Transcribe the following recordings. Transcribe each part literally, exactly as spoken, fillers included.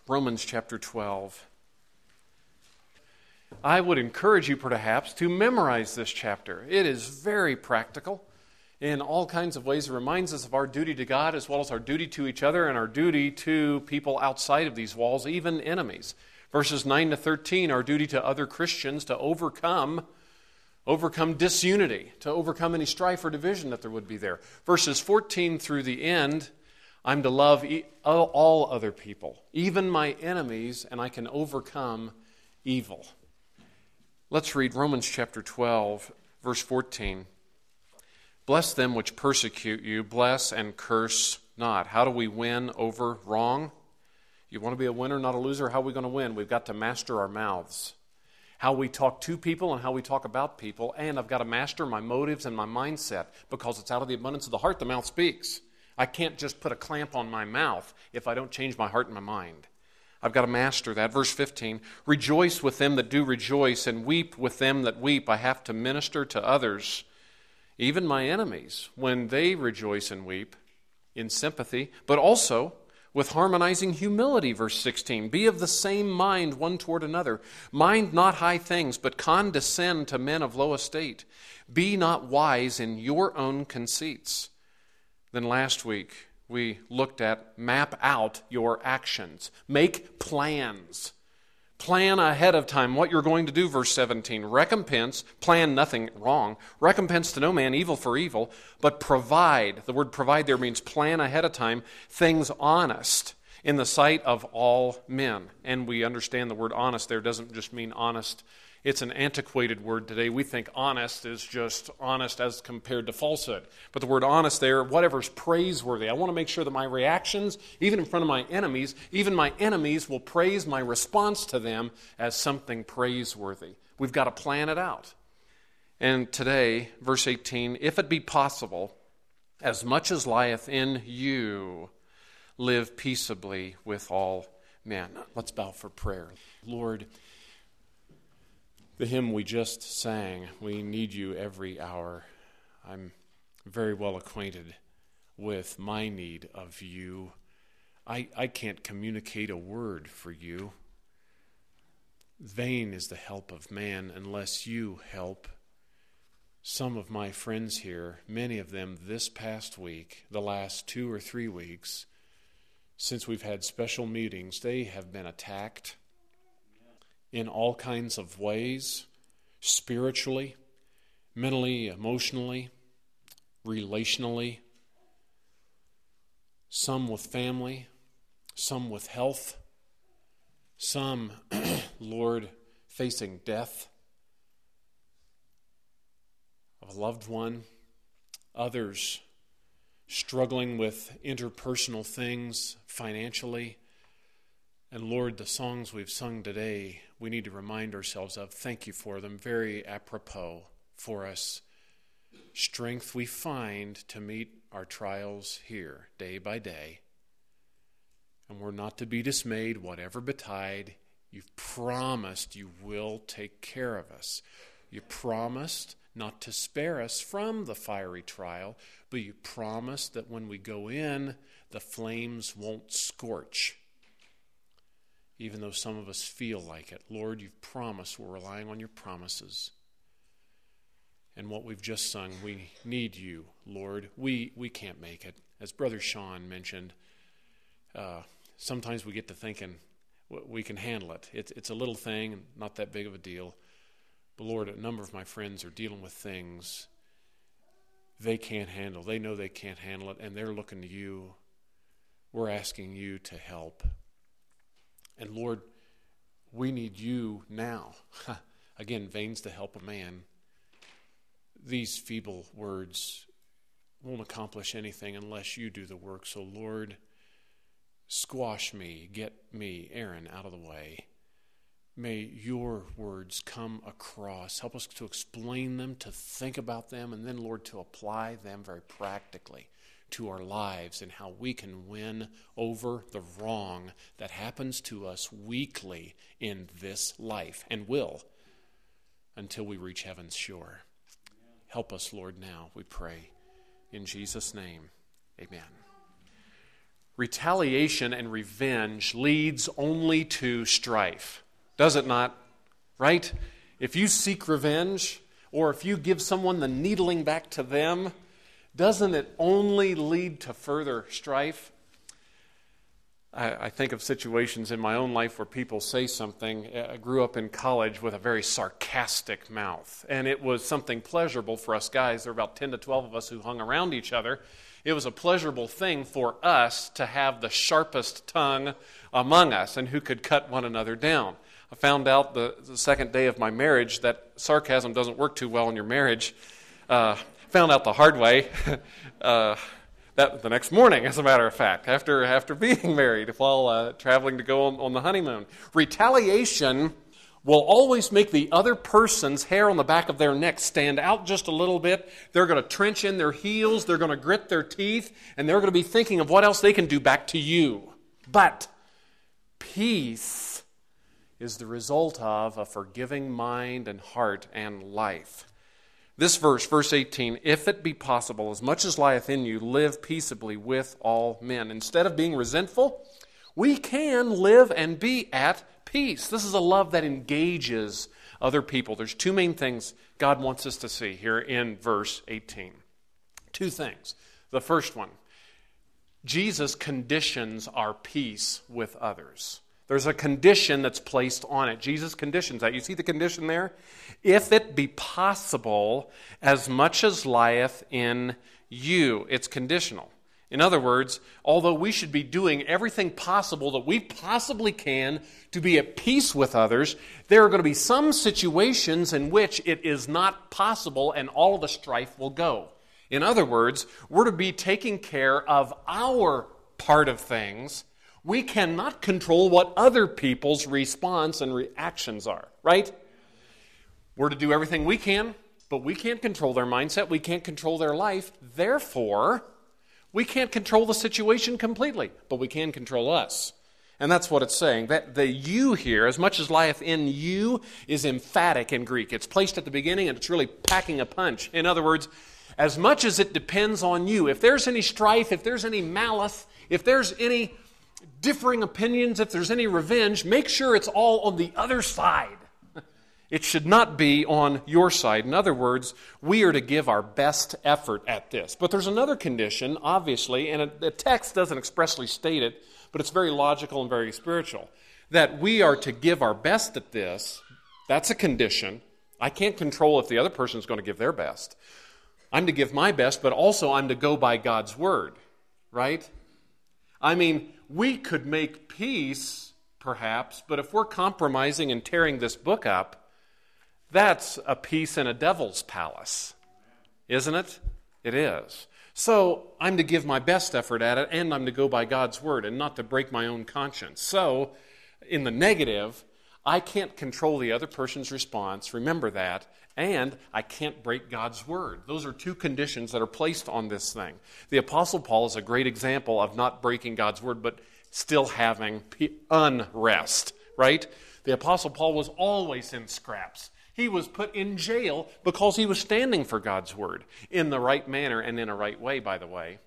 Romans chapter twelve. I would encourage you perhaps to memorize this chapter. It is very practical in all kinds of ways. It reminds us of our duty to God as well as our duty to each other and our duty to people outside of these walls, even enemies. Verses nine to thirteen, our duty to other Christians to overcome overcome disunity, to overcome any strife or division that there would be there. Verses fourteen through the end, I'm to love all other people, even my enemies, and I can overcome evil. Let's read Romans chapter twelve, verse fourteen. Bless them which persecute you, bless and curse not. How do we win over wrong? You want to be a winner, not a loser? How are we going to win? We've got to master our mouths. How we talk to people and how we talk about people. And I've got to master my motives and my mindset, because it's out of the abundance of the heart the mouth speaks. I can't just put a clamp on my mouth if I don't change my heart and my mind. I've got to master that. Verse fifteen, rejoice with them that do rejoice and weep with them that weep. I have to minister to others, even my enemies, when they rejoice and weep in sympathy, but also with harmonizing humility, verse sixteen. Be of the same mind one toward another. Mind not high things, but condescend to men of low estate. Be not wise in your own conceits. Then last week, we looked at map out your actions. Make plans. Plan ahead of time what you're going to do, verse seventeen. Recompense, plan nothing wrong. Recompense to no man evil for evil, but provide. The word provide there means plan ahead of time things honest in the sight of all men. And we understand the word honest there doesn't just mean honest. It's an antiquated word today. We think honest is just honest as compared to falsehood. But the word honest there, whatever's praiseworthy. I want to make sure that my reactions, even in front of my enemies, even my enemies will praise my response to them as something praiseworthy. We've got to plan it out. And today, verse eighteen, if it be possible, as much as lieth in you, live peaceably with all men. Let's bow for prayer. Lord, the hymn we just sang, we need you every hour. I'm very well acquainted with my need of you. I, I can't communicate a word for you. Vain is the help of man unless you help. Some of my friends here, many of them this past week, the last two or three weeks, since we've had special meetings, they have been attacked in all kinds of ways, spiritually, mentally, emotionally, relationally, some with family, some with health, some, Lord, facing death of a loved one, others struggling with interpersonal things financially. And Lord, the songs we've sung today, we need to remind ourselves of. Thank you for them. Very apropos for us. Strength we find to meet our trials here, day by day. And we're not to be dismayed, whatever betide. You've promised you will take care of us. You promised not to spare us from the fiery trial, but you promised that when we go in, the flames won't scorch. Even though some of us feel like it. Lord, you've promised. We're relying on your promises. And what we've just sung, we need you, Lord. We we can't make it. As Brother Sean mentioned, uh, sometimes we get to thinking we can handle it. It's, it's a little thing, not that big of a deal. But Lord, a number of my friends are dealing with things they can't handle. They know they can't handle it, and they're looking to you. We're asking you to help. And Lord, we need you now. Again, vain's the help of man. These feeble words won't accomplish anything unless you do the work. So Lord, squash me, get me, Aaron, out of the way. May your words come across. Help us to explain them, to think about them, and then, Lord, to apply them very practically to our lives and how we can win over the wrong that happens to us weekly in this life and will until we reach heaven's shore. Help us, Lord, now, we pray. In Jesus' name, amen. retaliation and revenge leads only to strife. Does it not? Right? If you seek revenge, or if you give someone the needling back to them, doesn't it only lead to further strife? I, I think of situations in my own life where people say something. I grew up in college with a very sarcastic mouth, and it was something pleasurable for us guys. There were about ten to twelve of us who hung around each other. It was a pleasurable thing for us to have the sharpest tongue among us and who could cut one another down. I found out the, the second day of my marriage that sarcasm doesn't work too well in your marriage. Uh, found out the hard way uh, that the next morning, as a matter of fact, after after being married while uh, traveling to go on, on the honeymoon. Retaliation will always make the other person's hair on the back of their neck stand out just a little bit. They're going to trench in their heels, they're going to grit their teeth, and they're going to be thinking of what else they can do back to you. But peace is the result of a forgiving mind and heart and life. This verse, verse eighteen, if it be possible, as much as lieth in you, live peaceably with all men. Instead of being resentful, we can live and be at peace. This is a love that engages other people. There's two main things God wants us to see here in verse eighteen. Two things. The first one, Jesus conditions our peace with others. There's a condition that's placed on it. Jesus conditions that. You see the condition there? If it be possible, as much as lieth in you. It's conditional. In other words, although we should be doing everything possible that we possibly can to be at peace with others, there are going to be some situations in which it is not possible and all of the strife will go. In other words, we're to be taking care of our part of things. We cannot control what other people's response and reactions are, right? We're to do everything we can, but we can't control their mindset. We can't control their life. Therefore, we can't control the situation completely, but we can control us. And that's what it's saying. That the you here, as much as lieth in you, is emphatic in Greek. It's placed at the beginning and it's really packing a punch. In other words, as much as it depends on you, if there's any strife, if there's any malice, if there's any differing opinions, if there's any revenge, make sure it's all on the other side. It should not be on your side. In other words, we are to give our best effort at this. But there's another condition, obviously, and the text doesn't expressly state it, but it's very logical and very spiritual, that we are to give our best at this. That's a condition. I can't control if the other person is going to give their best. I'm to give my best, but also I'm to go by God's word, right? I mean, we could make peace, perhaps, but if we're compromising and tearing this book up, that's a peace in a devil's palace, isn't it? It is. So I'm to give my best effort at it, and I'm to go by God's word and not to break my own conscience. So in the negative, I can't control the other person's response, remember that, and I can't break God's word. Those are two conditions that are placed on this thing. The Apostle Paul is a great example of not breaking God's word, but still having unrest, right? The Apostle Paul was always in scraps. He was put in jail because he was standing for God's word in the right manner and in a right way, by the way.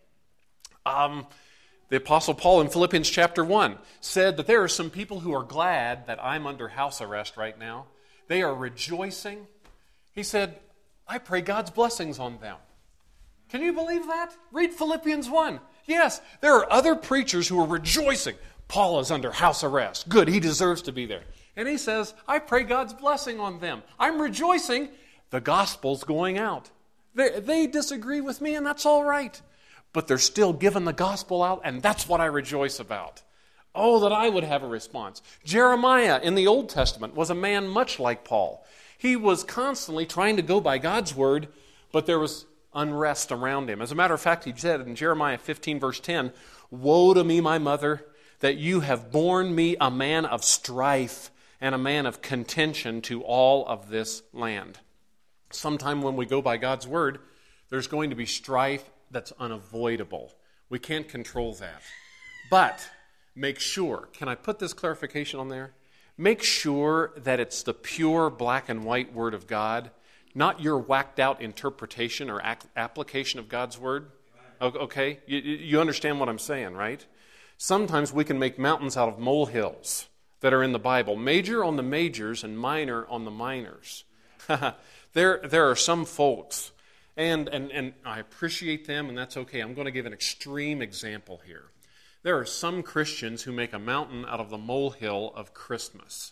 Um, the Apostle Paul in Philippians chapter one said that there are some people who are glad that I'm under house arrest right now. They are rejoicing. He said, I pray God's blessings on them. Can you believe that? Read Philippians one. Yes, there are other preachers who are rejoicing. Paul is under house arrest. Good, he deserves to be there. And he says, I pray God's blessing on them. I'm rejoicing. The gospel's going out. They, they disagree with me, and that's all right. But they're still giving the gospel out, and that's what I rejoice about. Oh, that I would have a response. Jeremiah in the Old Testament was a man much like Paul. He was constantly trying to go by God's word, but there was unrest around him. As a matter of fact, he said in Jeremiah fifteen, verse ten, woe to me, my mother, that you have borne me a man of strife and a man of contention to all of this land. Sometime when we go by God's word, there's going to be strife that's unavoidable. We can't control that. But make sure, can I put this clarification on there? Make sure that it's the pure black and white word of God, not your whacked out interpretation or application of God's word. Okay? You, you understand what I'm saying, right? Sometimes we can make mountains out of molehills that are in the Bible. Major on the majors and minor on the minors. there, there are some folks, and, and, and I appreciate them, and that's okay. I'm going to give an extreme example here. There are some Christians who make a mountain out of the molehill of Christmas.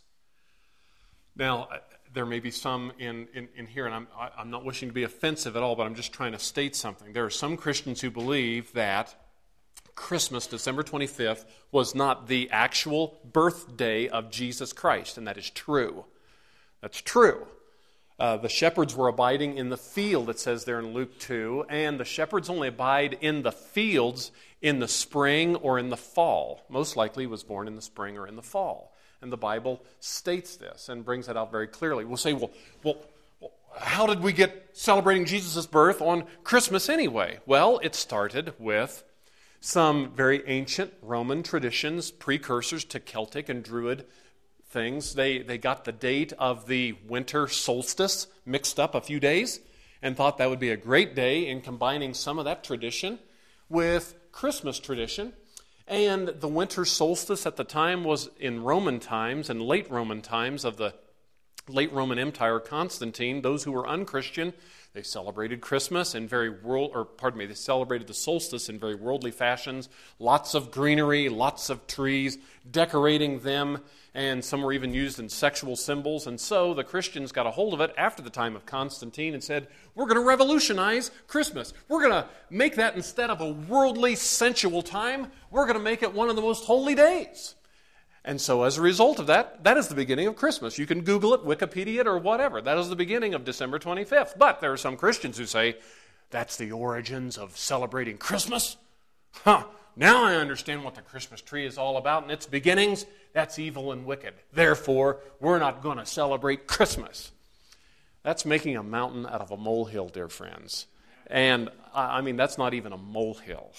Now, there may be some in, in, in here, and I'm, I'm not wishing to be offensive at all, but I'm just trying to state something. There are some Christians who believe that Christmas, December twenty-fifth, was not the actual birthday of Jesus Christ, and that is true. That's true. Uh, the shepherds were abiding in the field, it says there in Luke two, and the shepherds only abide in the fields in the spring or in the fall. Most likely he was born in the spring or in the fall. And the Bible states this and brings it out very clearly. We'll say, well, well, how did we get celebrating Jesus' birth on Christmas anyway? Well, it started with some very ancient Roman traditions, precursors to Celtic and Druid things. They, they got the date of the winter solstice mixed up a few days and thought that would be a great day in combining some of that tradition with Christmas tradition. And the winter solstice at the time was in Roman times and late Roman times of the late Roman Empire, Constantine. Those who were unchristian, they celebrated Christmas in very world, or pardon me, they celebrated the solstice in very worldly fashions. Lots of greenery, lots of trees, decorating them, and some were even used in sexual symbols. And so the Christians got a hold of it after the time of Constantine and said, we're going to revolutionize Christmas. We're going to make that instead of a worldly, sensual time, we're going to make it one of the most holy days. And so as a result of that, that is the beginning of Christmas. You can Google it, Wikipedia it, or whatever. That is the beginning of December twenty-fifth. But there are some Christians who say, that's the origins of celebrating Christmas? Huh, now I understand what the Christmas tree is all about and its beginnings. That's evil and wicked. Therefore, we're not going to celebrate Christmas. That's making a mountain out of a molehill, dear friends. And, I mean, that's not even a molehill.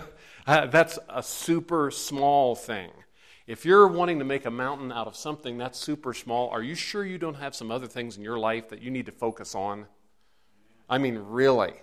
That's a super small thing. If you're wanting to make a mountain out of something that's super small, are you sure you don't have some other things in your life that you need to focus on? I mean, really.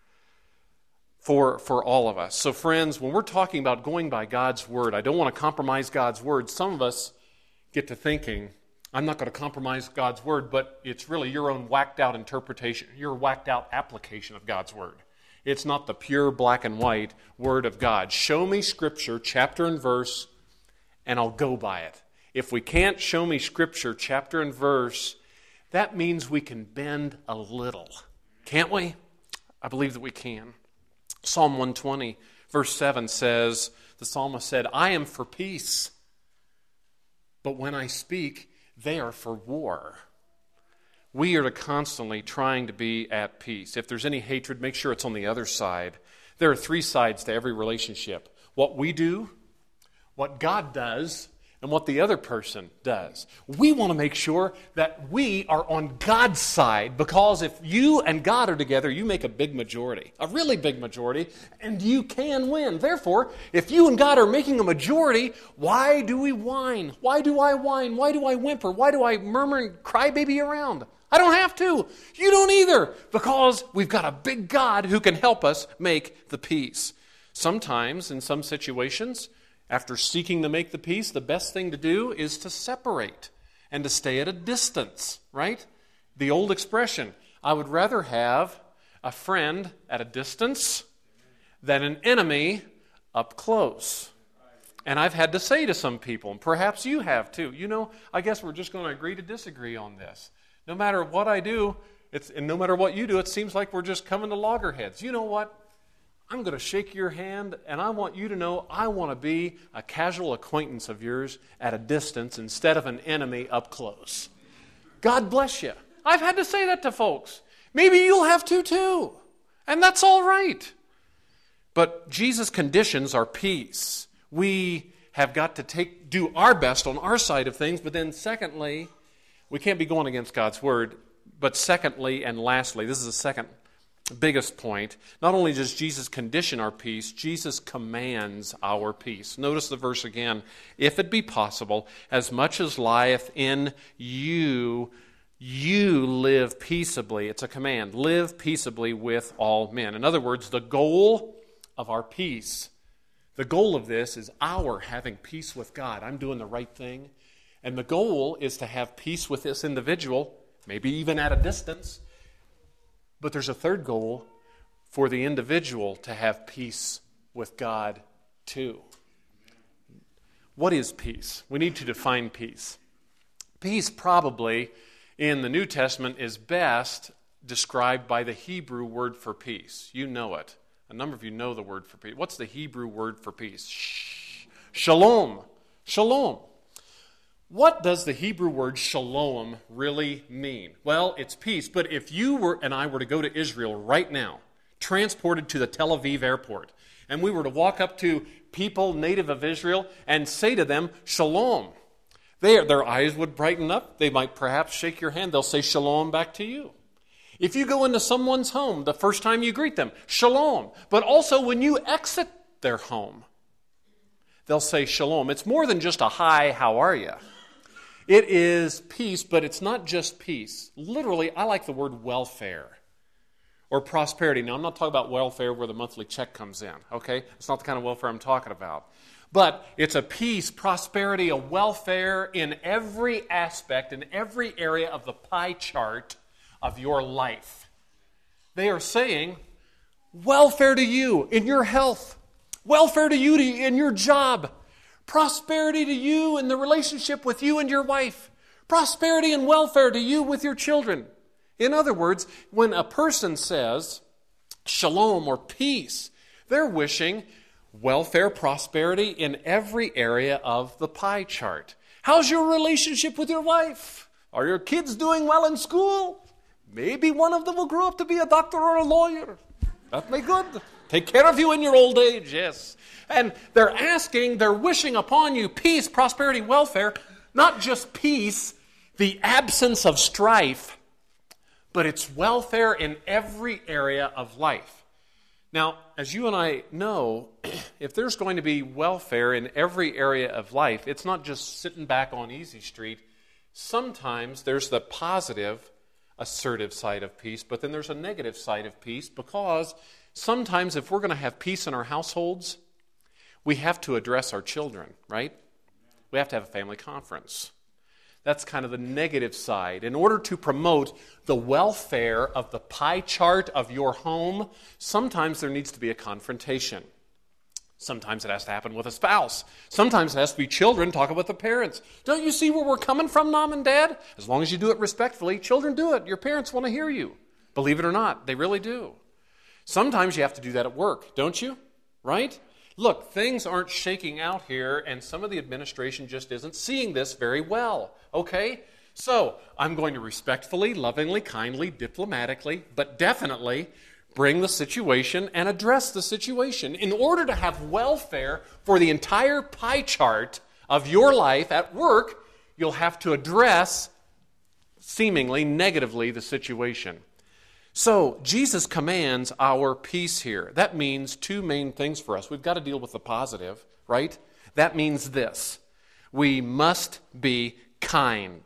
For, for all of us. So friends, when we're talking about going by God's Word, I don't want to compromise God's Word. Some of us get to thinking, I'm not going to compromise God's Word, but it's really your own whacked out interpretation, your whacked out application of God's Word. It's not the pure black and white Word of God. Show me Scripture, chapter and verse, and I'll go by it. If we can't show me Scripture, chapter and verse, that means we can bend a little. Can't we? I believe that we can. Psalm one twenty, verse seven says, the psalmist said, I am for peace, but when I speak, they are for war. We are to constantly trying to be at peace. If there's any hatred, make sure it's on the other side. There are three sides to every relationship. What we do, what God does, and what the other person does. We want to make sure that we are on God's side, because if you and God are together, you make a big majority, a really big majority, and you can win. Therefore, if you and God are making a majority, why do we whine? Why do I whine? Why do I whimper? Why do I murmur and cry baby around? I don't have to. You don't either, because we've got a big God who can help us make the peace. Sometimes, in some situations, after seeking to make the peace, the best thing to do is to separate and to stay at a distance, right? The old expression, I would rather have a friend at a distance than an enemy up close. And I've had to say to some people, and perhaps you have too, you know, I guess we're just going to agree to disagree on this. No matter what I do, it's, and no matter what you do, it seems like we're just coming to loggerheads. You know what? I'm going to shake your hand, and I want you to know I want to be a casual acquaintance of yours at a distance instead of an enemy up close. God bless you. I've had to say that to folks. Maybe you'll have to too, and that's all right. But Jesus' conditions are peace. We have got to take do our best on our side of things, but then secondly, we can't be going against God's Word. But secondly and lastly, this is the second biggest point, not only does Jesus condition our peace, Jesus commands our peace. Notice the verse again. If it be possible, as much as lieth in you, you live peaceably. It's a command. Live peaceably with all men. In other words, the goal of our peace, The goal of this is our having peace with God. I'm doing the right thing. And the goal is to have peace with this individual, maybe even at a distance. But there's a third goal for the individual to have peace with God too. What is peace? We need to define peace. Peace probably in the New Testament is best described by the Hebrew word for peace. You know it. A number of you know the word for peace. What's the Hebrew word for peace? Shalom. Shalom. What does the Hebrew word shalom really mean? Well, it's peace, but if you were and I were to go to Israel right now, transported to the Tel Aviv airport, and we were to walk up to people native of Israel and say to them, shalom, they, their eyes would brighten up. They might perhaps shake your hand. They'll say shalom back to you. If you go into someone's home the first time you greet them, shalom. But also when you exit their home, they'll say shalom. It's more than just a hi, how are you? It is peace, but it's not just peace. Literally, I like the word welfare or prosperity. Now, I'm not talking about welfare where the monthly check comes in, okay? It's not the kind of welfare I'm talking about. But it's a peace, prosperity, a welfare in every aspect, in every area of the pie chart of your life. They are saying, welfare to you in your health, welfare to you in your job, prosperity to you in the relationship with you and your wife, prosperity and welfare to you with your children. In other words, when a person says shalom or peace, they're wishing welfare, prosperity in every area of the pie chart. How's your relationship with your wife? Are your kids doing well in school? Maybe one of them will grow up to be a doctor or a lawyer. That may be good. Take care of you in your old age, yes. And they're asking, they're wishing upon you peace, prosperity, welfare, not just peace, the absence of strife, but it's welfare in every area of life. Now, as you and I know, if there's going to be welfare in every area of life, it's not just sitting back on easy street. Sometimes there's the positive, assertive side of peace, but then there's a negative side of peace, because sometimes if we're going to have peace in our households, we have to address our children, right? We have to have a family conference. That's kind of the negative side. In order to promote the welfare of the pie chart of your home, sometimes there needs to be a confrontation. Sometimes it has to happen with a spouse. Sometimes it has to be children talking with the parents. Don't you see where we're coming from, Mom and Dad? As long as you do it respectfully, children do it. Your parents want to hear you. Believe it or not, they really do. Sometimes you have to do that at work, don't you? Right? Look, things aren't shaking out here, and some of the administration just isn't seeing this very well, okay? So, I'm going to respectfully, lovingly, kindly, diplomatically, but definitely bring the situation and address the situation. In order to have welfare for the entire pie chart of your life at work, you'll have to address, seemingly negatively, the situation. So, Jesus commands our peace here. That means two main things for us. We've got to deal with the positive, right? That means this. We must be kind.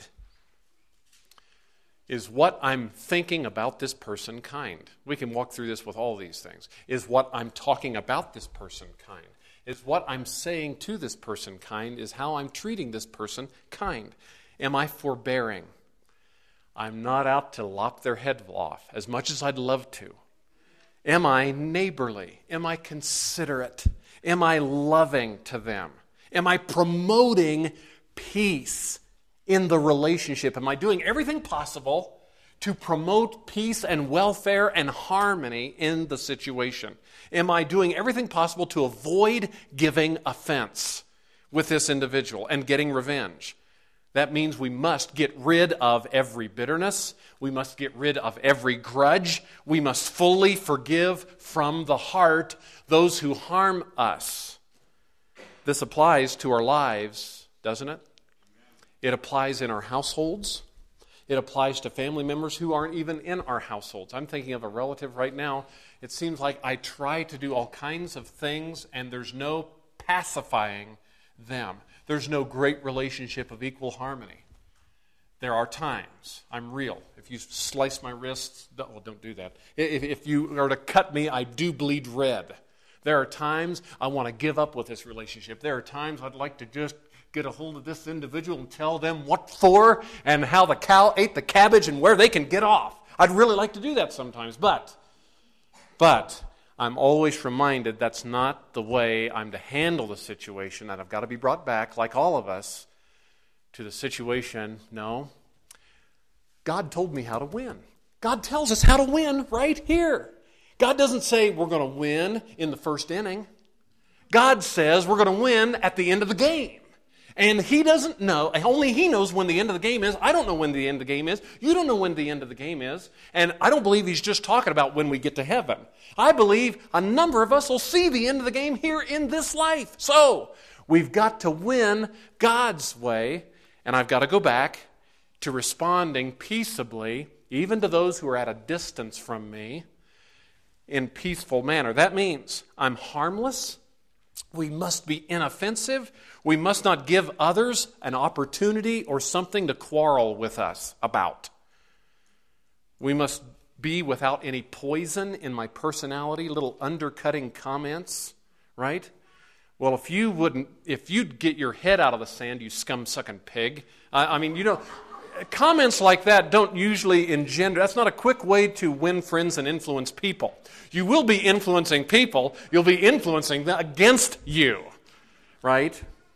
Is what I'm thinking about this person kind? We can walk through this with all these things. Is what I'm talking about this person kind? Is what I'm saying to this person kind? Is how I'm treating this person kind? Am I forbearing? I'm not out to lop their head off as much as I'd love to. Am I neighborly? Am I considerate? Am I loving to them? Am I promoting peace in the relationship? Am I doing everything possible to promote peace and welfare and harmony in the situation? Am I doing everything possible to avoid giving offense with this individual and getting revenge? That means we must get rid of every bitterness. We must get rid of every grudge. We must fully forgive from the heart those who harm us. This applies to our lives, doesn't it? It applies in our households. It applies to family members who aren't even in our households. I'm thinking of a relative right now. It seems like I try to do all kinds of things, and there's no pacifying them. There's no great relationship of equal harmony. There are times, I'm real. If you slice my wrists, don't, well, don't do that. If, if you are to cut me, I do bleed red. There are times I want to give up with this relationship. There are times I'd like to just get a hold of this individual and tell them what for and how the cow ate the cabbage and where they can get off. I'd really like to do that sometimes, but, but I'm always reminded that's not the way I'm to handle the situation, that I've got to be brought back, like all of us, to the situation. No, God told me how to win. God tells us how to win right here. God doesn't say we're going to win in the first inning. God says we're going to win at the end of the game. And He doesn't know, only He knows when the end of the game is. I don't know when the end of the game is. You don't know when the end of the game is. And I don't believe He's just talking about when we get to heaven. I believe a number of us will see the end of the game here in this life. So, we've got to win God's way, and I've got to go back to responding peaceably, even to those who are at a distance from me, in peaceful manner. That means I'm harmless. We must be inoffensive. We must not give others an opportunity or something to quarrel with us about. We must be without any poison in my personality, little undercutting comments, right? Well, if you wouldn't, if you'd get your head out of the sand, you scum-sucking pig. I, I mean, you know, comments like that don't usually engender. That's not a quick way to win friends and influence people. You will be influencing people. You'll be influencing them against you, right?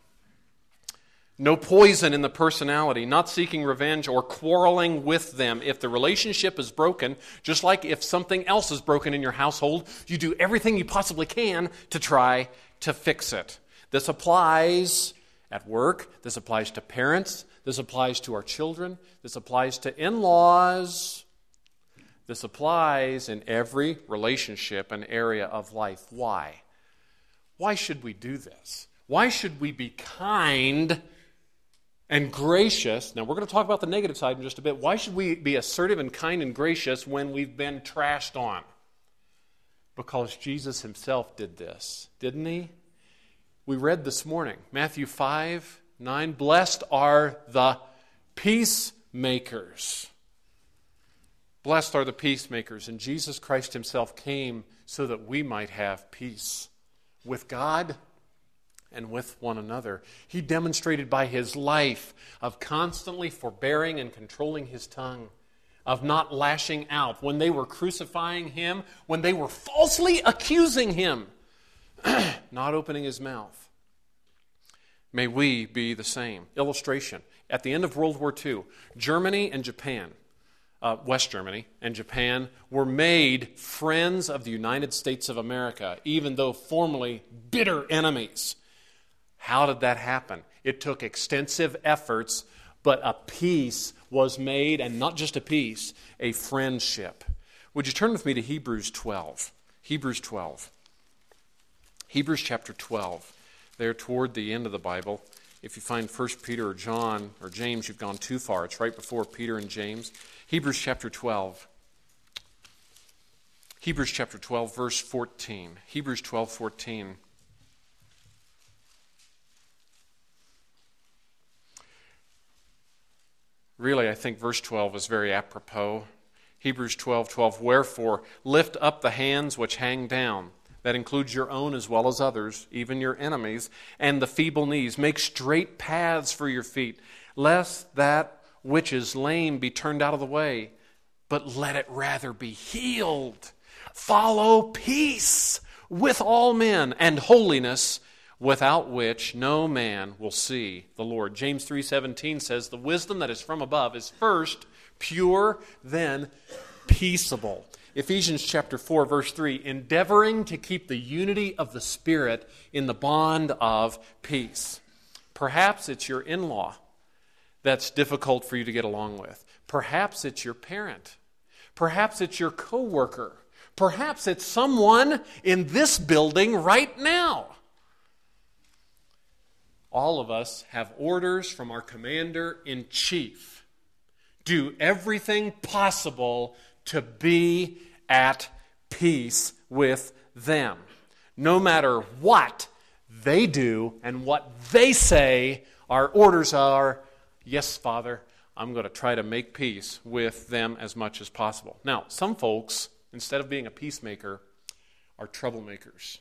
No poison in the personality, not seeking revenge or quarreling with them. If the relationship is broken, just like if something else is broken in your household, you do everything you possibly can to try to fix it. This applies at work. This applies to parents. This applies to our children. This applies to in-laws. This applies in every relationship and area of life. Why? Why should we do this? Why should we be kind and gracious? Now, we're going to talk about the negative side in just a bit. Why should we be assertive and kind and gracious when we've been trashed on? Because Jesus Himself did this, didn't He? We read this morning, Matthew five, nine, blessed are the peacemakers. Blessed are the peacemakers. And Jesus Christ Himself came so that we might have peace with God and with one another. He demonstrated by His life of constantly forbearing and controlling His tongue, of not lashing out when they were crucifying Him, when they were falsely accusing Him, not opening His mouth. May we be the same. Illustration. At the end of World War Two, Germany and Japan, uh, West Germany and Japan, were made friends of the United States of America, even though formerly bitter enemies. How did that happen? It took extensive efforts, but a peace was made, and not just a peace, a friendship. Would you turn with me to Hebrews twelve? Hebrews twelve. Hebrews chapter twelve. There toward the end of the Bible. If you find First Peter or John or James, you've gone too far. It's right before Peter and James. Hebrews chapter twelve. Hebrews chapter twelve, verse fourteen. Hebrews twelve, fourteen. Really, I think verse twelve is very apropos. Hebrews twelve, twelve. Wherefore, lift up the hands which hang down. That includes your own as well as others, even your enemies, and the feeble knees. Make straight paths for your feet, lest that which is lame be turned out of the way, but let it rather be healed. Follow peace with all men and holiness, without which no man will see the Lord. James three seventeen says, the wisdom that is from above is first pure, then peaceable. Ephesians chapter four, verse three, endeavoring to keep the unity of the Spirit in the bond of peace. Perhaps it's your in-law that's difficult for you to get along with. Perhaps it's your parent. Perhaps it's your coworker. Perhaps it's someone in this building right now. All of us have orders from our commander-in-chief. Do everything possible to be at peace with them. No matter what they do and what they say, our orders are, yes, Father, I'm going to try to make peace with them as much as possible. Now, some folks, instead of being a peacemaker, are troublemakers.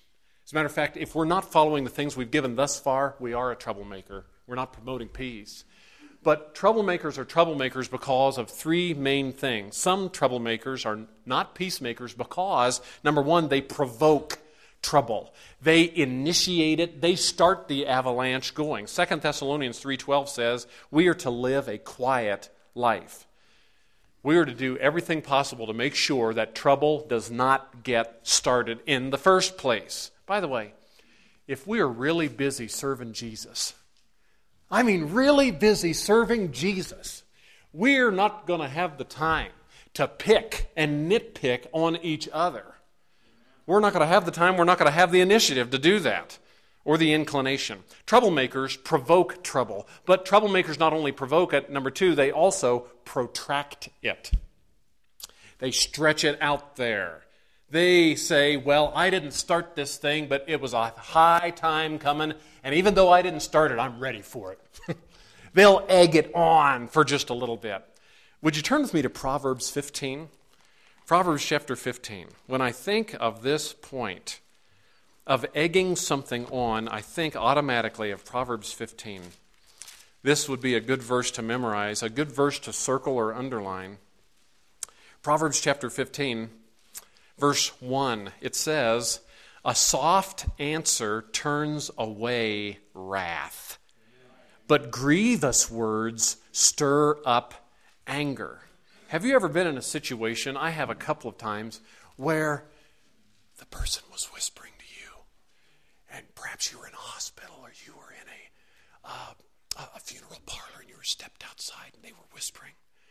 As a matter of fact, if we're not following the things we've given thus far, we are a troublemaker. We're not promoting peace. But troublemakers are troublemakers because of three main things. Some troublemakers are not peacemakers because, number one, they provoke trouble. They initiate it. They start the avalanche going. Second Thessalonians three twelve says, we are to live a quiet life. We are to do everything possible to make sure that trouble does not get started in the first place. By the way, if we are really busy serving Jesus, I mean really busy serving Jesus, we're not going to have the time to pick and nitpick on each other. We're not going to have the time, we're not going to have the initiative to do that, or the inclination. Troublemakers provoke trouble, but troublemakers not only provoke it, number two, they also protract it. They stretch it out there. They say, well, I didn't start this thing, but it was a high time coming, and even though I didn't start it, I'm ready for it. They'll egg it on for just a little bit. Would you turn with me to Proverbs fifteen? Proverbs chapter fifteen. When I think of this point of egging something on, I think automatically of Proverbs fifteen. This would be a good verse to memorize, a good verse to circle or underline. Proverbs chapter fifteen. Verse one, it says, a soft answer turns away wrath, but grievous words stir up anger. Have you ever been in a situation, I have a couple of times, where the person was whispering to you, and perhaps you were in a hospital or you were in a, uh, a funeral parlor and you were stepped outside and they were whispering.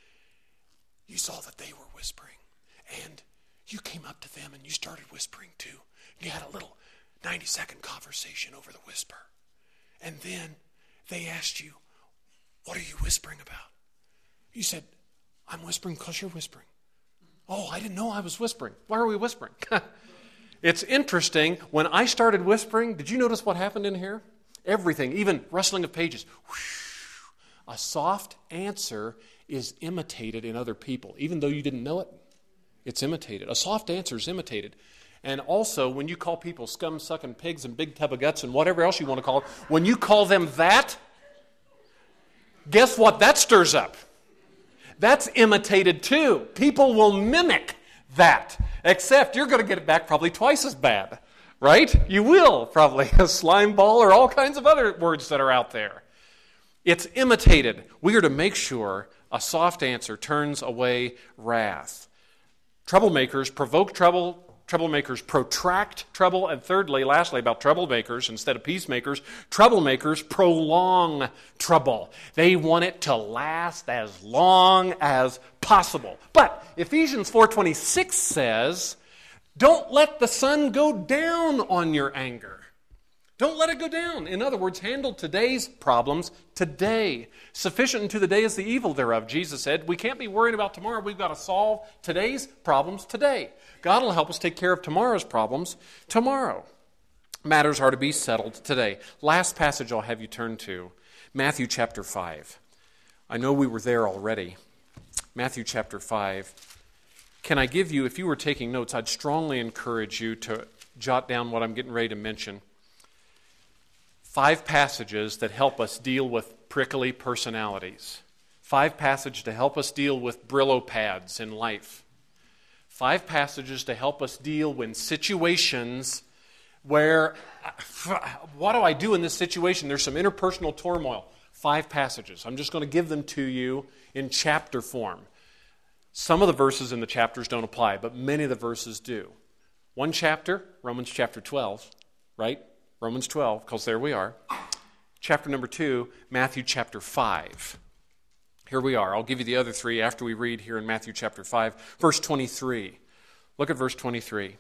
You saw that they were whispering, and you came up to them and you started whispering too. You had a little ninety-second conversation over the whisper. And then they asked you, what are you whispering about? You said, I'm whispering because you're whispering. Oh, I didn't know I was whispering. Why are we whispering? It's interesting. When I started whispering, did you notice what happened in here? Everything, even rustling of pages. A soft answer is imitated in other people. Even though you didn't know it, it's imitated. A soft answer is imitated. And also, when you call people scum-sucking pigs and big tub of guts and whatever else you want to call it, when you call them that, guess what that stirs up? That's imitated too. People will mimic that, except you're going to get it back probably twice as bad, right? You will probably. A slime ball or all kinds of other words that are out there. It's imitated. We are to make sure a soft answer turns away wrath. Troublemakers provoke trouble, troublemakers protract trouble, and thirdly, lastly, about troublemakers instead of peacemakers, troublemakers prolong trouble. They want it to last as long as possible. But Ephesians four twenty-six says, don't let the sun go down on your anger. Don't let it go down. In other words, handle today's problems today. Sufficient unto the day is the evil thereof, Jesus said. We can't be worried about tomorrow. We've got to solve today's problems today. God will help us take care of tomorrow's problems tomorrow. Matters are to be settled today. Last passage I'll have you turn to, Matthew chapter five. I know we were there already. Matthew chapter five. Can I give you, if you were taking notes, I'd strongly encourage you to jot down what I'm getting ready to mention. Five passages that help us deal with prickly personalities. Five passages to help us deal with Brillo pads in life. Five passages to help us deal with situations where, what do I do in this situation? There's some interpersonal turmoil. Five passages. I'm just going to give them to you in chapter form. Some of the verses in the chapters don't apply, but many of the verses do. One chapter, Romans chapter twelve, right? Romans twelve, because there we are. Chapter number two, Matthew chapter five. Here we are. I'll give you the other three after we read here in Matthew chapter five. Verse twenty-three. Look at verse twenty-three.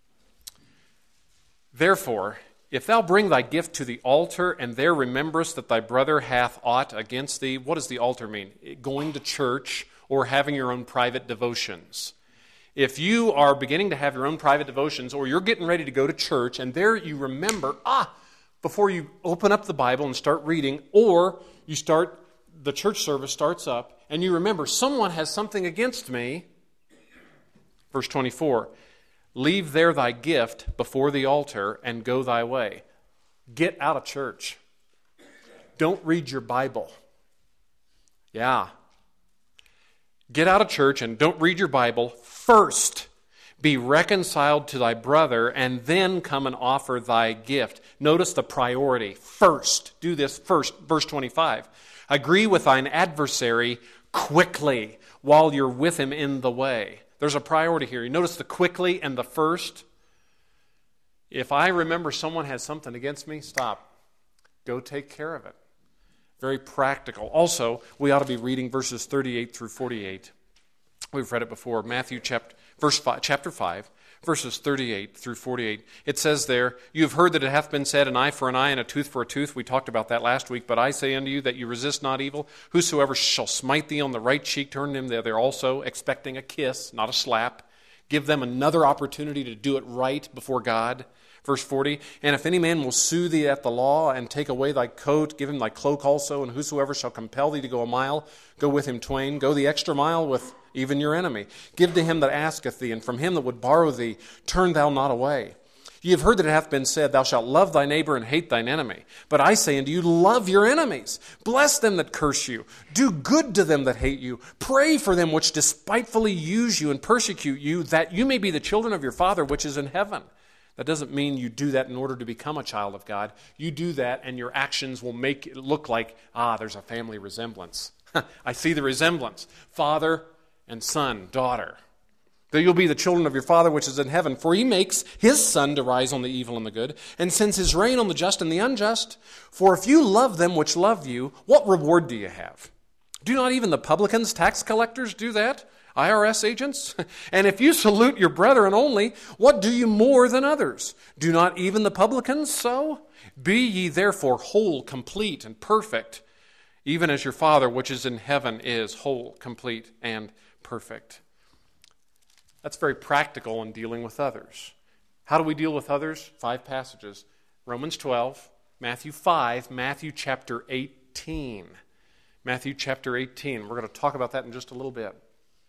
Therefore, if thou bring thy gift to the altar, and there rememberest that thy brother hath aught against thee, what does the altar mean? Going to church or having your own private devotions. If you are beginning to have your own private devotions, or you're getting ready to go to church, and there you remember, ah, before you open up the Bible and start reading, or you start, the church service starts up, and you remember, someone has something against me. Verse twenty-four, leave there thy gift before the altar and go thy way. Get out of church. Don't read your Bible. Yeah. Get out of church and don't read your Bible. First, be reconciled to thy brother, and then come and offer thy gift. Notice the priority. First. Do this first. Verse twenty-five. Agree with thine adversary quickly while you're with him in the way. There's a priority here. You notice the quickly and the first. If I remember someone has something against me, stop. Go take care of it. Very practical. Also, we ought to be reading verses thirty-eight through forty-eight. We've read it before. Matthew chapter, verse five, chapter five, verses thirty-eight through forty-eight. It says there, you have heard that it hath been said, an eye for an eye and a tooth for a tooth. We talked about that last week. But I say unto you that you resist not evil. Whosoever shall smite thee on the right cheek, turn him the other also, expecting a kiss, not a slap. Give them another opportunity to do it right before God. Verse forty, and if any man will sue thee at the law and take away thy coat, give him thy cloak also, and whosoever shall compel thee to go a mile, go with him twain. Go the extra mile with even your enemy. Give to him that asketh thee, and from him that would borrow thee, turn thou not away. Ye have heard that it hath been said, thou shalt love thy neighbor and hate thine enemy. But I say unto you, love your enemies. Bless them that curse you. Do good to them that hate you. Pray for them which despitefully use you and persecute you, that you may be the children of your Father which is in heaven. That doesn't mean you do that in order to become a child of God. You do that and your actions will make it look like, ah, there's a family resemblance. I see the resemblance. Father and son, daughter. That you'll be the children of your Father which is in heaven. For he makes his sun to rise on the evil and the good, and sends his rain on the just and the unjust. For if you love them which love you, what reward do you have? Do not even the publicans, tax collectors do that? I R S agents? And if you salute your brethren only, what do you more than others? Do not even the publicans so? Be ye therefore whole, complete, and perfect, even as your Father which is in heaven is whole, complete, and perfect. That's very practical in dealing with others. How do we deal with others? Five passages. Romans twelve, Matthew five, Matthew chapter eighteen. Matthew chapter eighteen. We're going to talk about that in just a little bit.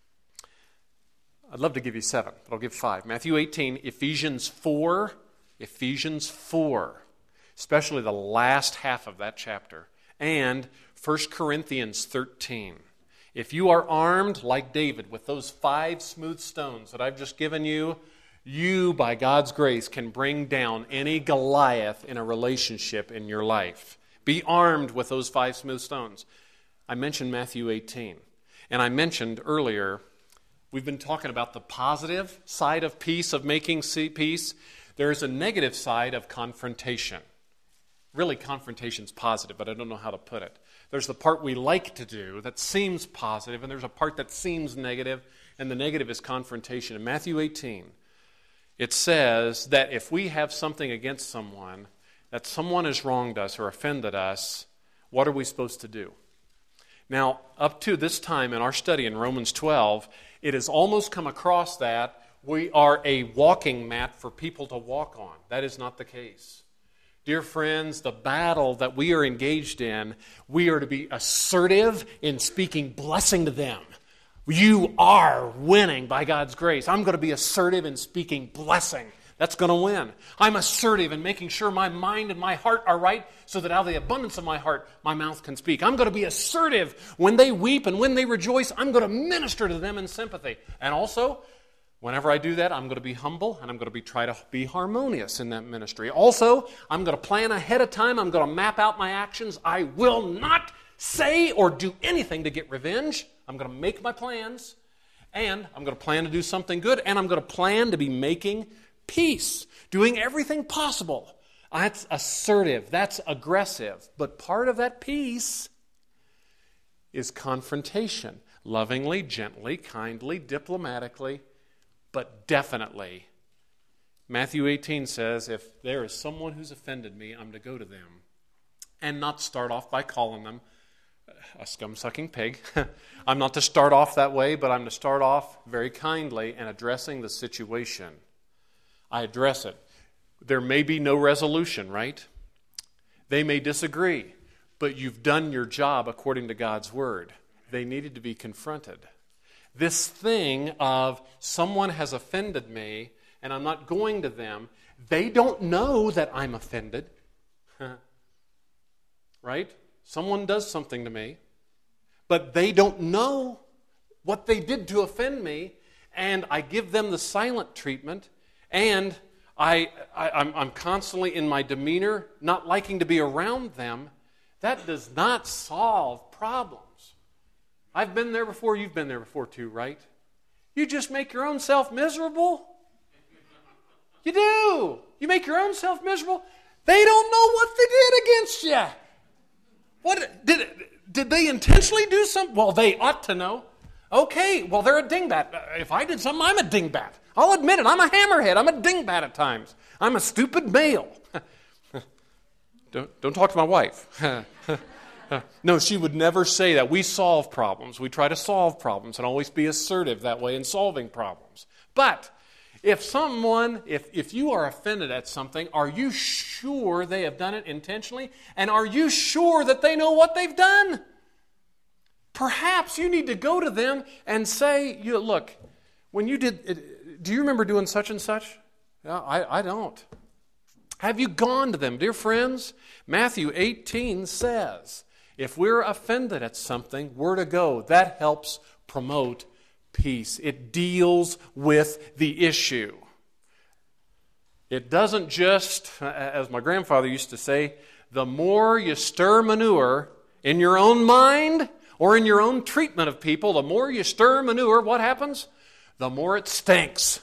I'd love to give you seven, but I'll give five. Matthew eighteen, Ephesians four, Ephesians four, especially the last half of that chapter, and First Corinthians thirteen. If you are armed like David with those five smooth stones that I've just given you, you, by God's grace, can bring down any Goliath in a relationship in your life. Be armed with those five smooth stones. I mentioned Matthew eighteen, and I mentioned earlier, we've been talking about the positive side of peace, of making peace. There's a negative side of confrontation. Really, confrontation's positive, but I don't know how to put it. There's the part we like to do that seems positive, and there's a part that seems negative, and the negative is confrontation. In Matthew eighteen, it says that if we have something against someone, that someone has wronged us or offended us, what are we supposed to do? Now, up to this time in our study in Romans twelve, it has almost come across that we are a walking mat for people to walk on. That is not the case. Dear friends, the battle that we are engaged in, we are to be assertive in speaking blessing to them. You are winning by God's grace. I'm going to be assertive in speaking blessing. That's going to win. I'm assertive in making sure my mind and my heart are right so that out of the abundance of my heart, my mouth can speak. I'm going to be assertive when they weep and when they rejoice. I'm going to minister to them in sympathy. And also, whenever I do that, I'm going to be humble and I'm going to be try to be harmonious in that ministry. Also, I'm going to plan ahead of time. I'm going to map out my actions. I will not say or do anything to get revenge. I'm going to make my plans, and I'm going to plan to do something good, and I'm going to plan to be making peace, doing everything possible. That's assertive. That's aggressive. But part of that peace is confrontation. Lovingly, gently, kindly, diplomatically, but definitely. Matthew eighteen says, if there is someone who's offended me, I'm to go to them and not start off by calling them a scum-sucking pig. I'm not to start off that way, but I'm to start off very kindly and addressing the situation. I address it. There may be no resolution, right? They may disagree, but you've done your job according to God's word. They needed to be confronted. This thing of someone has offended me, and I'm not going to them, they don't know that I'm offended. Right? Someone does something to me, but they don't know what they did to offend me, and I give them the silent treatment, and I, I, I'm, I'm constantly in my demeanor, not liking to be around them. That does not solve problems. I've been there before, you've been there before too, right? You just make your own self miserable. You do. You make your own self miserable. They don't know what they did against you. What did did they intentionally do something? Well, they ought to know. Okay, well, they're a dingbat. If I did something, I'm a dingbat. I'll admit it. I'm a hammerhead. I'm a dingbat at times. I'm a stupid male. don't, don't talk to my wife. No, she would never say that. We solve problems. We try to solve problems and always be assertive that way in solving problems. But if someone, if, if you are offended at something, are you sure they have done it intentionally? And are you sure that they know what they've done? Perhaps you need to go to them and say, you, look, when you did, it, do you remember doing such and such? No, I, I don't. Have you gone to them? Dear friends, Matthew eighteen says, if we're offended at something, we're to go. That helps promote peace. It deals with the issue. It doesn't just, as my grandfather used to say, the more you stir manure in your own mind or in your own treatment of people, the more you stir manure, what happens? The more it stinks.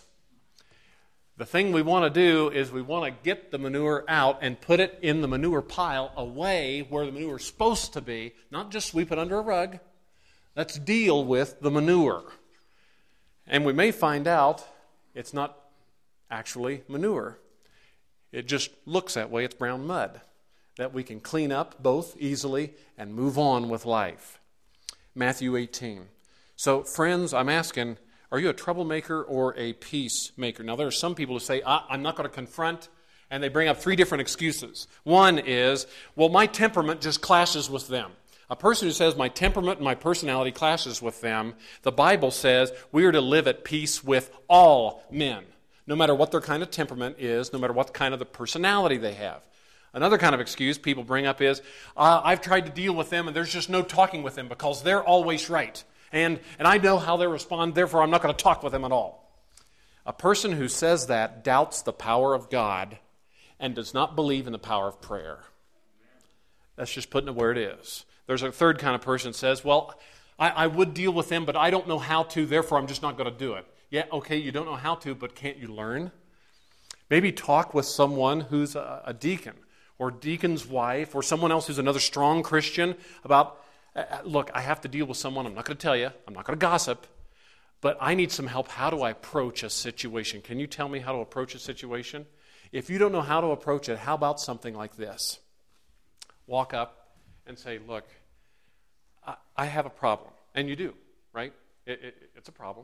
The thing we want to do is we want to get the manure out and put it in the manure pile away where the manure is supposed to be, not just sweep it under a rug. Let's deal with the manure. And we may find out it's not actually manure. It just looks that way. It's brown mud that we can clean up both easily and move on with life. Matthew eighteen. So, friends, I'm asking, are you a troublemaker or a peacemaker? Now, there are some people who say, ah, I'm not going to confront, and they bring up three different excuses. One is, well, my temperament just clashes with them. A person who says my temperament and my personality clashes with them, the Bible says we are to live at peace with all men, no matter what their kind of temperament is, no matter what kind of the personality they have. Another kind of excuse people bring up is, uh, I've tried to deal with them and there's just no talking with them because they're always right. And, and I know how they respond, therefore I'm not going to talk with them at all. A person who says that doubts the power of God and does not believe in the power of prayer. That's just putting it where it is. There's a third kind of person that says, well, I, I would deal with them, but I don't know how to, therefore I'm just not going to do it. Yeah, okay, you don't know how to, but can't you learn? Maybe talk with someone who's a, a deacon or deacon's wife or someone else who's another strong Christian about, uh, look, I have to deal with someone. I'm not going to tell you. I'm not going to gossip, but I need some help. How do I approach a situation? Can you tell me how to approach a situation? If you don't know how to approach it, how about something like this? Walk up and say, look, I, I have a problem. And you do, right? It, it, it's a problem.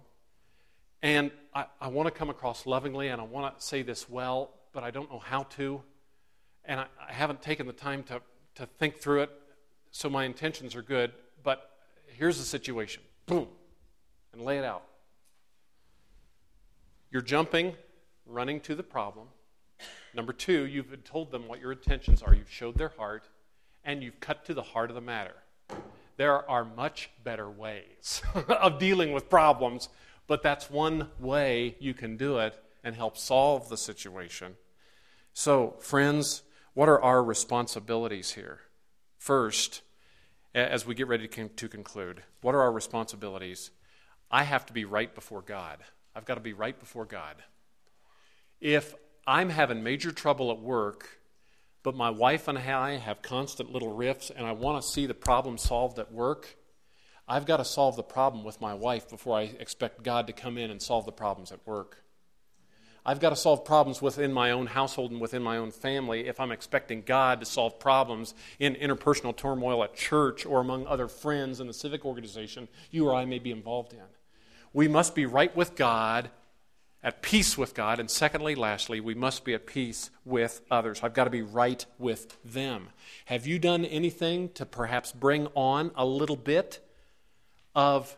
And I, I want to come across lovingly, and I want to say this well, but I don't know how to. And I, I haven't taken the time to, to think through it, so my intentions are good. But here's the situation. Boom. And lay it out. You're jumping, running to the problem. Number two, you've told them what your intentions are. You've showed their heart, and you've cut to the heart of the matter. There are much better ways of dealing with problems, but that's one way you can do it and help solve the situation. So, friends, what are our responsibilities here? First, as we get ready to conclude, what are our responsibilities? I have to be right before God. I've got to be right before God. If I'm having major trouble at work, but my wife and I have constant little riffs and I want to see the problem solved at work, I've got to solve the problem with my wife before I expect God to come in and solve the problems at work. I've got to solve problems within my own household and within my own family if I'm expecting God to solve problems in interpersonal turmoil at church or among other friends in the civic organization you or I may be involved in. We must be right with God, at peace with God, and secondly, lastly, we must be at peace with others. I've got to be right with them. Have you done anything to perhaps bring on a little bit of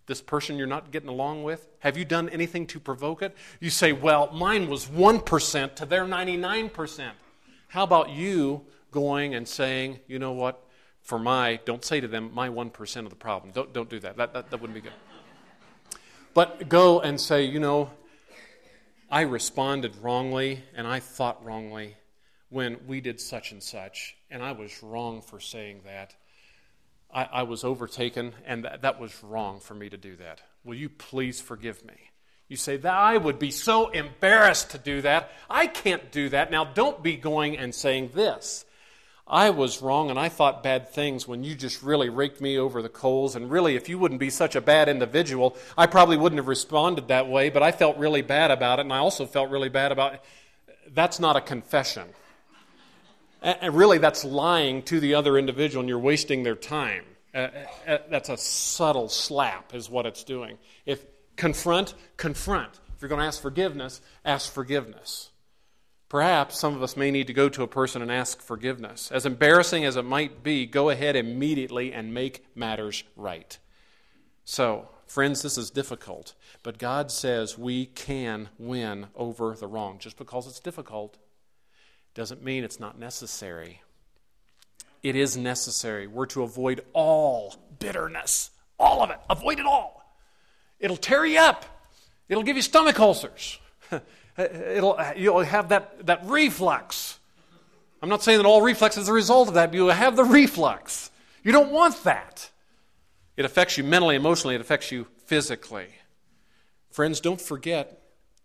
This person you're not getting along with? Have you done anything to provoke it? You say, well, mine was one percent to their ninety-nine percent. How about you going and saying, you know what, for my, don't say to them, my one percent of the problem. Don't, don't do that. That, that. that wouldn't be good. But go and say, you know, I responded wrongly and I thought wrongly when we did such and such, and I was wrong for saying that. I, I was overtaken, and that, that was wrong for me to do that. Will you please forgive me? You say, that I would be so embarrassed to do that. I can't do that. Now, don't be going and saying this. I was wrong, and I thought bad things when you just really raked me over the coals, and really, if you wouldn't be such a bad individual, I probably wouldn't have responded that way, but I felt really bad about it, and I also felt really bad about it. That's not a confession. And really, that's lying to the other individual, and you're wasting their time. Uh, uh, that's a subtle slap is what it's doing. If confront, confront. If you're going to ask forgiveness, ask forgiveness. Perhaps some of us may need to go to a person and ask forgiveness. As embarrassing as it might be, go ahead immediately and make matters right. So, friends, this is difficult, but God says we can win over the wrong. Just because it's difficult doesn't mean it's not necessary. It is necessary. We're to avoid all bitterness. All of it. Avoid it all. It'll tear you up. It'll give you stomach ulcers. It'll, you'll have that, that reflux. I'm not saying that all reflux is a result of that, but you'll have the reflux. You don't want that. It affects you mentally, emotionally. It affects you physically. Friends, don't forget,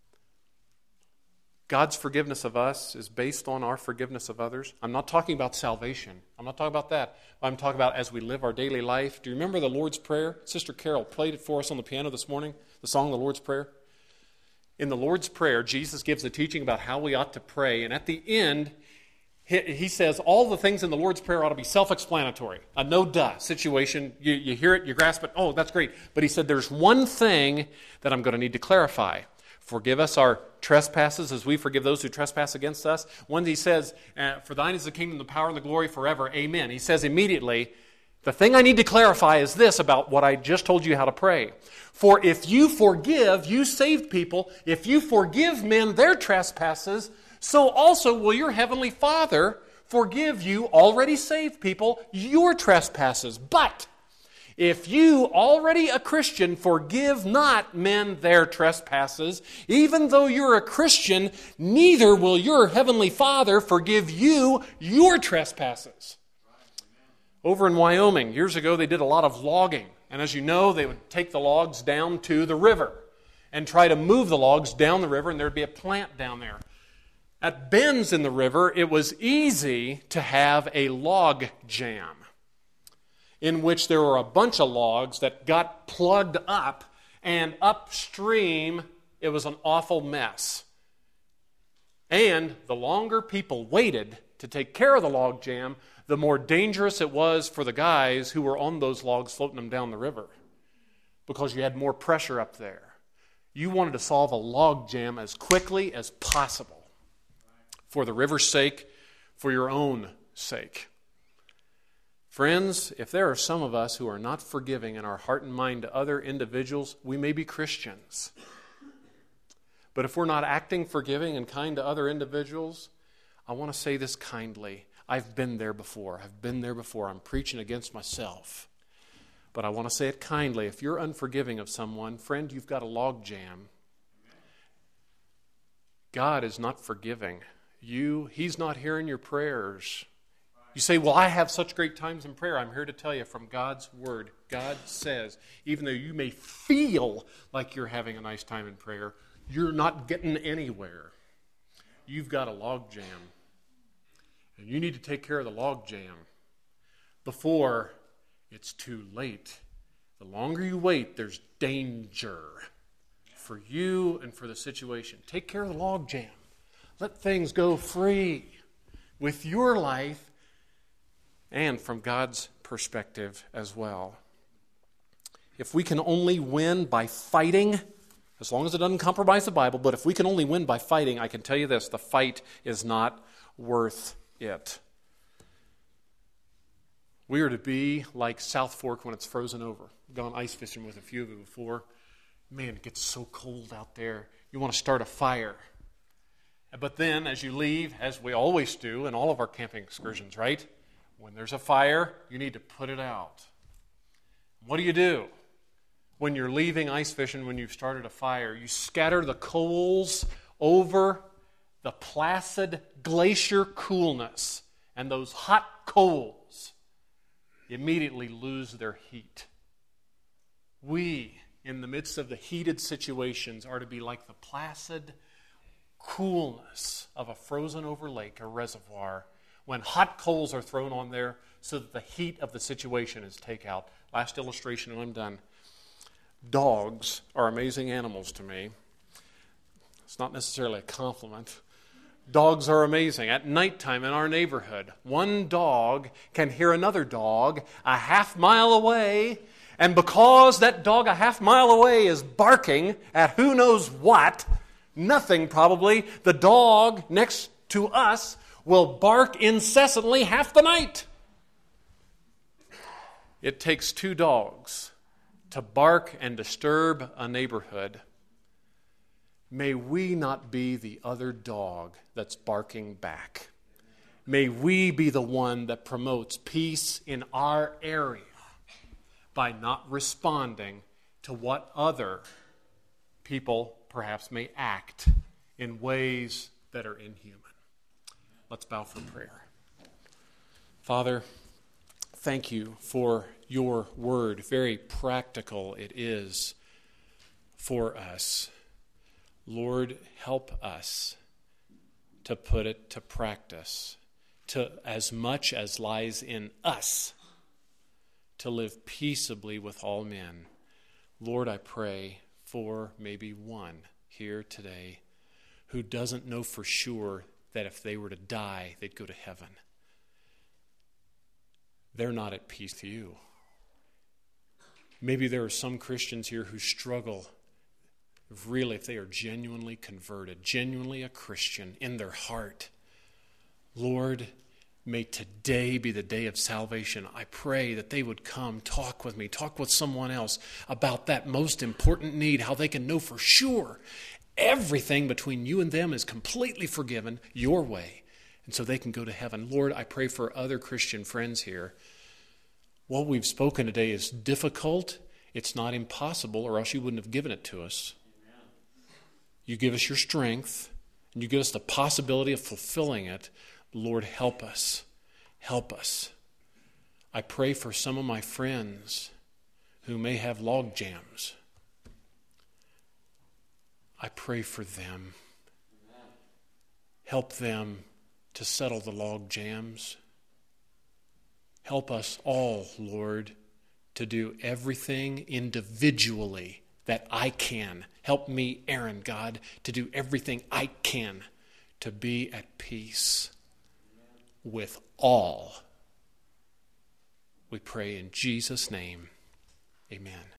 God's forgiveness of us is based on our forgiveness of others. I'm not talking about salvation. I'm not talking about that. I'm talking about as we live our daily life. Do you remember the Lord's Prayer? Sister Carol played it for us on the piano this morning, the song, The Lord's Prayer. In the Lord's Prayer, Jesus gives a teaching about how we ought to pray. And at the end, he says all the things in the Lord's Prayer ought to be self-explanatory. A no-duh situation. You, you hear it, you grasp it, oh, that's great. But he said there's one thing that I'm going to need to clarify. Forgive us our trespasses as we forgive those who trespass against us. When he says, uh, for thine is the kingdom, the power, and the glory forever, amen. He says immediately, the thing I need to clarify is this about what I just told you how to pray. For if you forgive, you saved people, if you forgive men their trespasses, so also will your heavenly Father forgive you, already saved people, your trespasses. But if you, already a Christian, forgive not men their trespasses, even though you're a Christian, neither will your heavenly Father forgive you your trespasses. Over in Wyoming, years ago, they did a lot of logging. And as you know, they would take the logs down to the river and try to move the logs down the river, and there'd be a plant down there. At bends in the river, it was easy to have a log jam, in which there were a bunch of logs that got plugged up, and upstream, it was an awful mess. And the longer people waited to take care of the log jam, the more dangerous it was for the guys who were on those logs floating them down the river, because you had more pressure up there. You wanted to solve a log jam as quickly as possible for the river's sake, for your own sake. Friends, if there are some of us who are not forgiving in our heart and mind to other individuals, we may be Christians. But if we're not acting forgiving and kind to other individuals, I want to say this kindly. I've been there before. I've been there before. I'm preaching against myself. But I want to say it kindly. If you're unforgiving of someone, friend, you've got a log jam. God is not forgiving you. He's not hearing your prayers. You say, well, I have such great times in prayer. I'm here to tell you from God's Word. God says, even though you may feel like you're having a nice time in prayer, you're not getting anywhere. You've got a log jam. And you need to take care of the log jam before it's too late. The longer you wait, there's danger for you and for the situation. Take care of the log jam. Let things go free with your life and from God's perspective as well. If we can only win by fighting, as long as it doesn't compromise the Bible, but if we can only win by fighting, I can tell you this, the fight is not worth it. We are to be like South Fork when it's frozen over. I've gone ice fishing with a few of you before. Man, it gets so cold out there. You want to start a fire. But then, as you leave, as we always do in all of our camping excursions, right? When there's a fire, you need to put it out. What do you do when you're leaving ice fishing, when you've started a fire? You scatter the coals over the placid glacier coolness, and those hot coals immediately lose their heat. We, in the midst of the heated situations, are to be like the placid coolness of a frozen over lake, a reservoir, when hot coals are thrown on there so that the heat of the situation is taken out. Last illustration and I'm done. Dogs are amazing animals to me. It's not necessarily a compliment. Dogs are amazing. At nighttime in our neighborhood, one dog can hear another dog a half mile away, and because that dog a half mile away is barking at who knows what, nothing probably, the dog next to us will bark incessantly half the night. It takes two dogs to bark and disturb a neighborhood. May we not be the other dog that's barking back. May we be the one that promotes peace in our area by not responding to what other people perhaps may act in ways that are inhuman. Let's bow for prayer. Father, thank you for your word. Very practical it is for us. Lord, help us to put it to practice, to as much as lies in us, to live peaceably with all men. Lord, I pray for maybe one here today who doesn't know for sure that if they were to die, they'd go to heaven. They're not at peace with you. Maybe there are some Christians here who struggle, really, if they are genuinely converted, genuinely a Christian in their heart. Lord, may today be the day of salvation. I pray that they would come, talk with me, talk with someone else about that most important need, how they can know for sure everything between you and them is completely forgiven your way, and so they can go to heaven. Lord, I pray for other Christian friends here. What we've spoken today is difficult. It's not impossible, or else you wouldn't have given it to us. You give us your strength, and you give us the possibility of fulfilling it. Lord, help us. Help us. I pray for some of my friends who may have log jams. I pray for them. Help them to settle the log jams. Help us all, Lord, to do everything individually that I can. Help me, Aaron, God, to do everything I can to be at peace with all. We pray in Jesus' name. Amen.